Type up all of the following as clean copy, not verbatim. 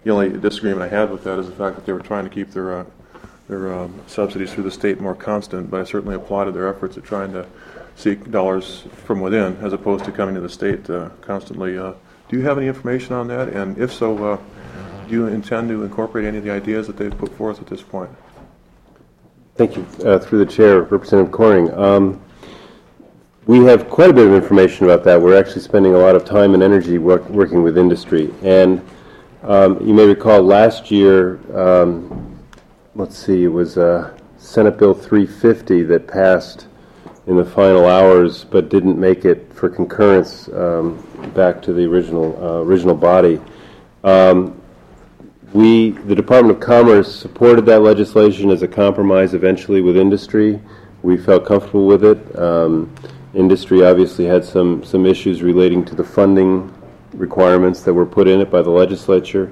The only disagreement I had with that is the fact that they were trying to keep their subsidies through the state more constant, but I certainly applauded their efforts at trying to seek dollars from within as opposed to coming to the state constantly. Do you have any information on that? And if so, do you intend to incorporate any of the ideas that they've put forth at this point? Thank you. Through the chair, Representative Coring. We have quite a bit of information about that. We're actually spending a lot of time and energy working with industry. And you may recall last year, let's see, it was Senate Bill 350 that passed in the final hours but didn't make it for concurrence back to the original body. The Department of Commerce supported that legislation as a compromise eventually with industry. We felt comfortable with it. Industry obviously had some issues relating to the funding requirements that were put in it by the legislature.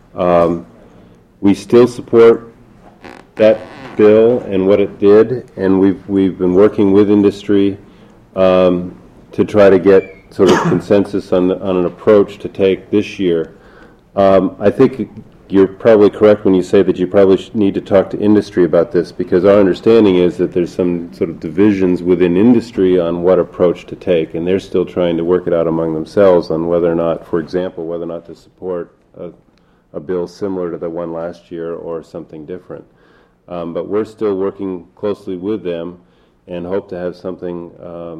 We still support that bill and what it did, and we've been working with industry to try to get sort of consensus on an approach to take this year. I think you're probably correct when you say that you probably need to talk to industry about this, because our understanding is that there's some sort of divisions within industry on what approach to take, and they're still trying to work it out among themselves on whether or not, for example, whether or not to support a bill similar to the one last year or something different. But we're still working closely with them and hope to have something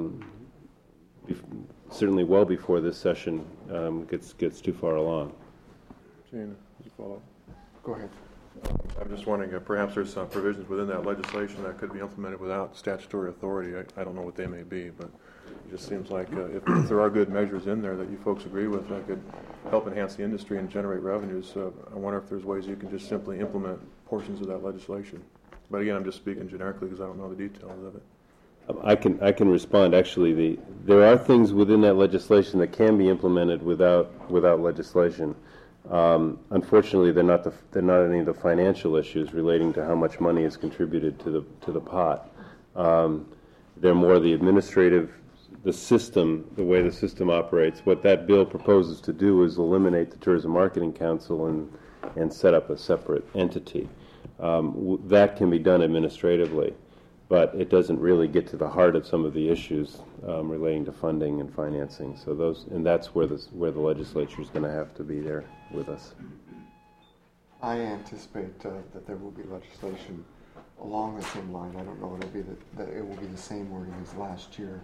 certainly well before this session gets too far along. Gene, you follow? Go ahead. I'm just wondering if perhaps there's some provisions within that legislation that could be implemented without statutory authority. I don't know what they may be, but it just seems like if there are good measures in there that you folks agree with that could help enhance the industry and generate revenues, I wonder if there's ways you can just simply implement portions of that legislation. But again, I'm just speaking generically because I don't know the details of it. I can respond. Actually, there are things within that legislation that can be implemented without legislation. Unfortunately, they're not any of the financial issues relating to how much money is contributed to the pot. They're more the administrative, the system, the way the system operates. What that bill proposes to do is eliminate the Tourism Marketing Council and set up a separate entity. That can be done administratively, but it doesn't really get to the heart of some of the issues relating to funding and financing. So that's where the legislature is going to have to be there with us. I anticipate that there will be legislation along the same line. I don't know that it will be the same wording as last year.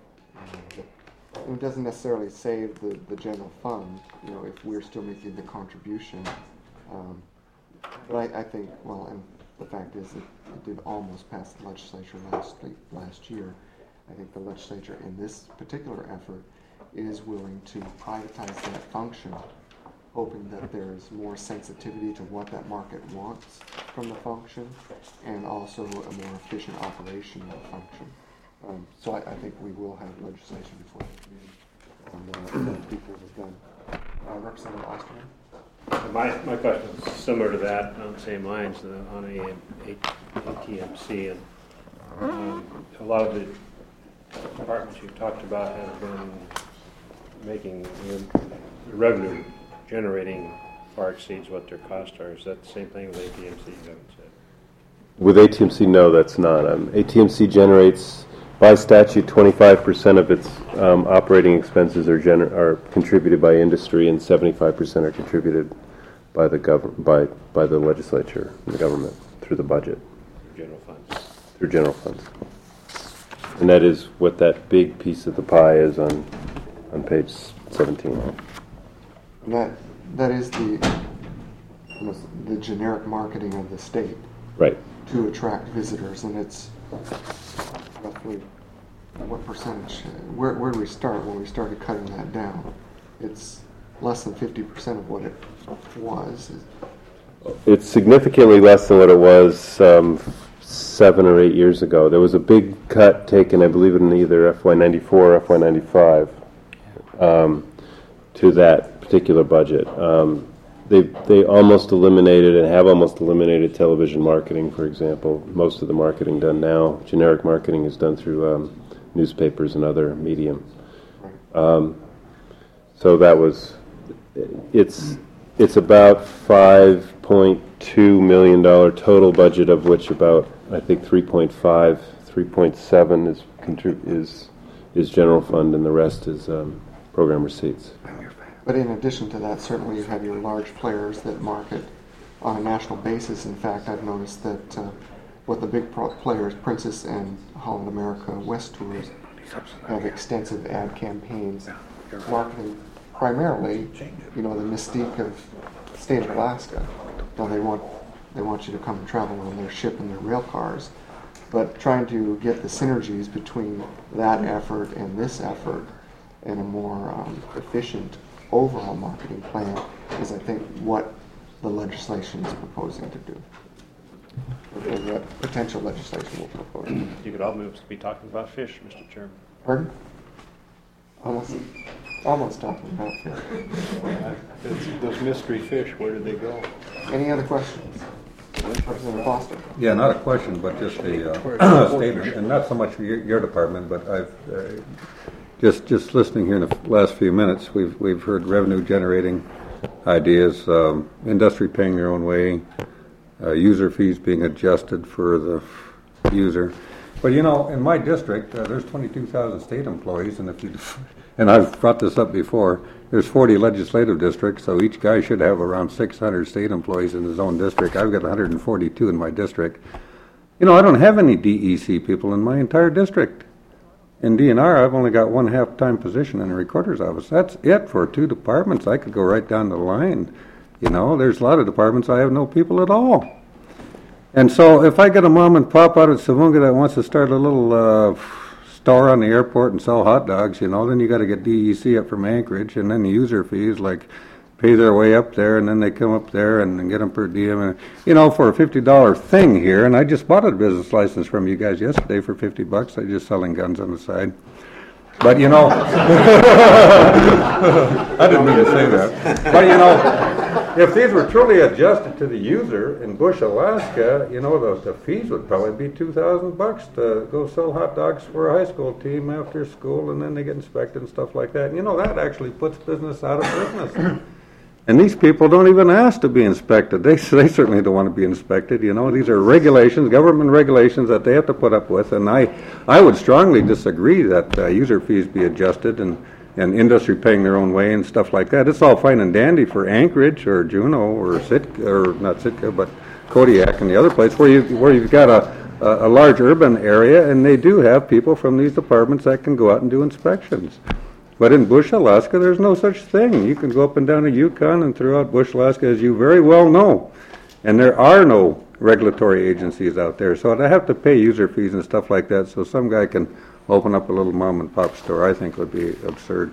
It doesn't necessarily save the general fund, if we're still making the contribution. But I think, and the fact is that it did almost pass the legislature last year. I think the legislature in this particular effort is willing to privatize that function, hoping that there is more sensitivity to what that market wants from the function and also a more efficient operation of the function. So I think we will have legislation before the committee on people have done. Representative Osterman? My question is similar to that, on the same lines, on a ATMC. And a lot of the departments you've talked about have been making the revenue generating far exceeds what their costs are. Is that the same thing with ATMC? You haven't said. With ATMC, no, that's not. ATMC generates, by statute, 25% of its operating expenses are contributed by industry, and 75% are contributed by the legislature and the government through the budget. General funds. Through general funds. And that is what that big piece of the pie is on page 17. And that is the generic marketing of the state. Right. To attract visitors, and it's roughly what percentage? Where do we start when we started cutting that down? It's less than 50% of what it was. It's significantly less than what it was 7 or 8 years ago. There was a big cut taken, I believe, in either FY94 or FY95 to that particular budget. They almost eliminated and have almost eliminated television marketing, for example. Most of the marketing done now, generic marketing, is done through newspapers and other medium. So that was, it's It's about $5.2 million total budget, of which about, I think, 3.7 is general fund, and the rest is program receipts. But in addition to that, certainly you have your large players that market on a national basis. In fact, I've noticed that what the big players, Princess and Holland America West Tours, have extensive ad campaigns marketing primarily, the mystique of the state of Alaska. Now they want you to come and travel on their ship and their rail cars, but trying to get the synergies between that effort and this effort and a more efficient overall marketing plan is, I think, what the legislation is proposing to do. Or what potential legislation will propose. You could almost be talking about fish, Mr. Chairman. Pardon? Almost talking about fish. Those mystery fish, where did they go? Any other questions? Representative Foster. Yeah, not a question, but just a statement, and not so much for your department, but I've just listening here in the last few minutes, we've heard revenue generating ideas, industry paying their own way, user fees being adjusted for the user. But in my district, there's 22,000 state employees, and and I've brought this up before, there's 40 legislative districts, so each guy should have around 600 state employees in his own district. I've got 142 in my district. I don't have any DEC people in my entire district. In DNR, I've only got one half-time position in the recorder's office. That's it for 2 departments. I could go right down the line. There's a lot of departments I have no people at all. And so if I get a mom and pop out at Savunga that wants to start a little store on the airport and sell hot dogs, then you got to get DEC up from Anchorage, and then the user fees, pay their way up there, and then they come up there and get them per diem. And, for a $50 thing here, and I just bought a business license from you guys yesterday for $50. I'm just selling guns on the side. But, I didn't mean to say that. But, if these were truly adjusted to the user in Bush, Alaska, the fees would probably be $2,000 to go sell hot dogs for a high school team after school, and then they get inspected and stuff like that. That actually puts business out of business. And these people don't even ask to be inspected. They certainly don't want to be inspected. These are regulations, government regulations that they have to put up with. And I would strongly disagree that user fees be adjusted and industry paying their own way and stuff like that. It's all fine and dandy for Anchorage or Juneau or Sitka, or not Sitka, but Kodiak and the other place where you've got a large urban area, and they do have people from these departments that can go out and do inspections. But in Bush, Alaska, there's no such thing. You can go up and down the Yukon and throughout Bush, Alaska, as you very well know. And there are no regulatory agencies out there. So to have to pay user fees and stuff like that so some guy can open up a little mom and pop store, I think would be absurd.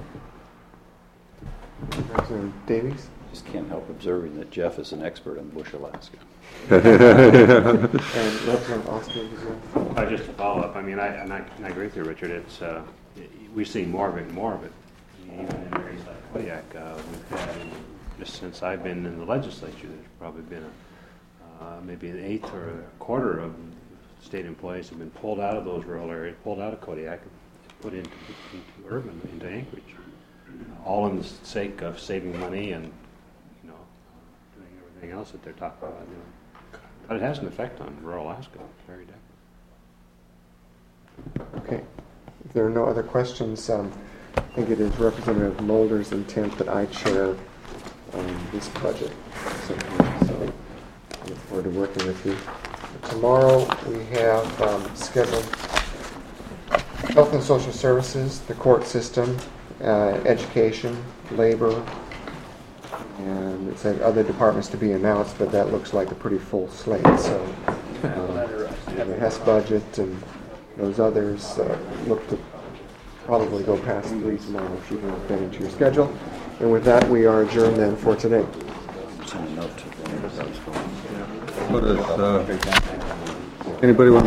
Representative Davies. Just can't help observing that Jeff is an expert in Bush, Alaska. And Representative Oscar. Just to follow up, I agree with you, Richard. It's we're seeing more of it and more of it. Even in areas like Kodiak, we've had, just since I've been in the legislature, there's probably been maybe an eighth or a quarter of state employees have been pulled out of those rural areas, pulled out of Kodiak, and put into urban, into Anchorage, all in the sake of saving money and doing everything else that they're talking about doing. But it has an effect on rural Alaska. It's very definite. Okay. If there are no other questions, I think it is Representative Mulder's intent that I chair this budget. So I look forward to working with you. Tomorrow we have scheduled Health and Social Services, the court system, education, labor, and it said other departments to be announced, but that looks like a pretty full slate. So the HES budget and those others look to probably go past 3 tomorrow if you can fit into your schedule. And with that, we are adjourned then for today. What is, anybody want